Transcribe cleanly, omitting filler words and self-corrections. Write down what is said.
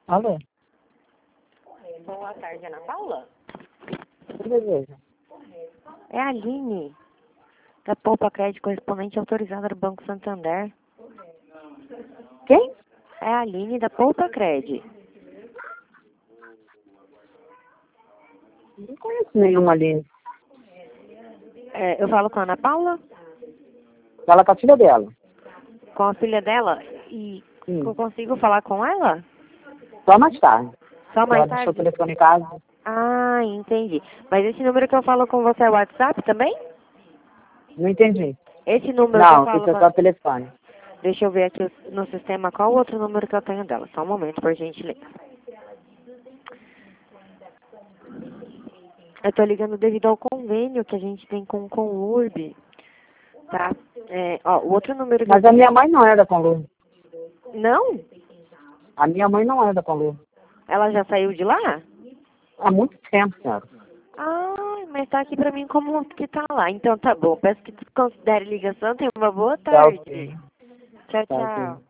Alô? Boa tarde, Ana Paula. Que deseja? É a Aline, da Poupa Crédito, correspondente autorizada do Banco Santander. Quem? É a Aline, da Poupa Crédito. Não conheço nenhuma ali. Eu falo com a Ana Paula, Fala com a filha dela. com a filha dela, e Sim. eu consigo falar com ela? Só mais tarde. Só Ela mais deixou o tarde? telefone em casa. Ah, entendi. Mas esse número que eu falo com você é o WhatsApp também? Não entendi. Esse número que eu Não, falo esse é com... só o telefone. Deixa eu ver aqui no sistema qual o outro número que eu tenho dela. Só um momento, por gentileza. Eu tô ligando devido ao convênio que a gente tem com o Conurb, tá? O outro número que eu Mas a tenho... minha mãe não é da Conlu. Não? A minha mãe não é da Conlu. Ela já saiu de lá? Há muito tempo, senhora. Ah, mas tá aqui pra mim como que tá lá. Então tá bom. Peço que desconsidere a ligação. Tenha uma boa Tá tarde. ok. Tchau, Tá tchau. ok.